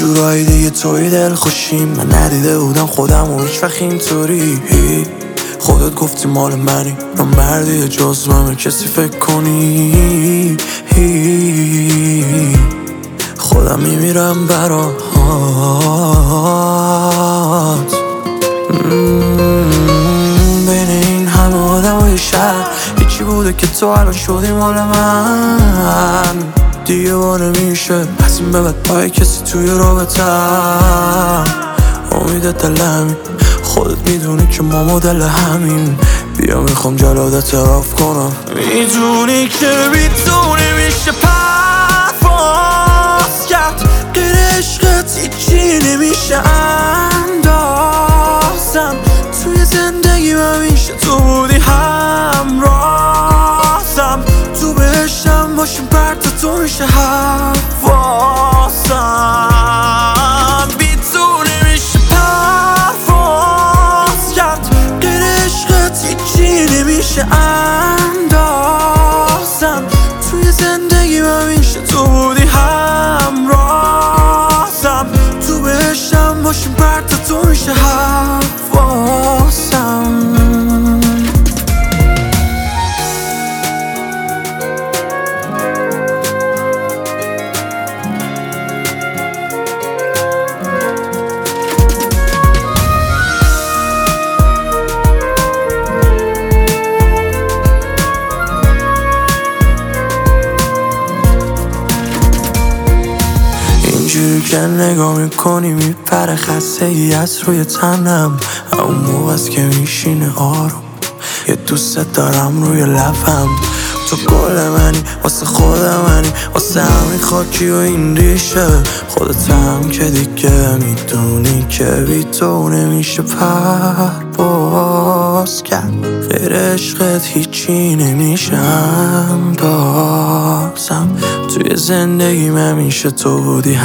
جورایی دیگه توی دل خوشیم. من ندیده بودم خودم و هیچ وقت اینطوری. خودت گفتی مال منی، نامردی جز من کسی فکر کنی. خودم میمیرم برات. بین این همه آدمای شهر هیچی بوده که تو الان شدی مال من. دیگه با نمیشه از این به بعد پای کسی توی رابطم. امید دل همین، خودت میدونی که ما مدل همین. بیا میخوام جلاد اعتراف کنم. میدونی که بیتونه میشه پرواز کرد. غیر عشقت هیچی نمیشه اندازم. توی زندگی من میشه تو بودی همرازم. تو بهشتم باشیم پرت تو میشه حواسم. بیتونه میشه پرواز کرد. غیر عشقت هیچی نمیشه اندازم. توی زندگی من میشه تو بودی همرازم. تو بهشتم باشیم پرت تو میشه حواسم. اینجوری که نگاه میکنی میپره خسته ای از روی تنم. اون موقع است که میشینه آروم، یه دوست دارم روی لبم. تو گل منی، واسه خود منی، واسه همین خاکی و این ریشه. خودت هم که دیگه میدونی که بی تو نمیشه پرواز کرد. غیر عشقت هیچی نمیشه اندازم. توی زندگی من میشه تو بودی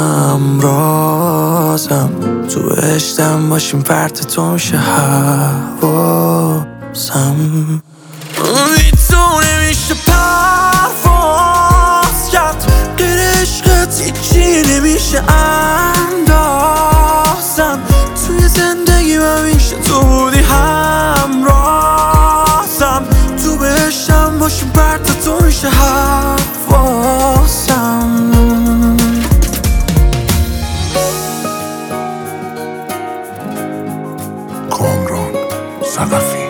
همرازم. تو بهشتم باشیم پرت تو میشه حواسم. میتونه میشه پرواز کرد. غیر عشقت هیچی نمیشه اندازم. توی زندگی من میشه تو بودی همرازم. تو بهشتم باشیم پرت تو میشه حواسم. کامران صدفی.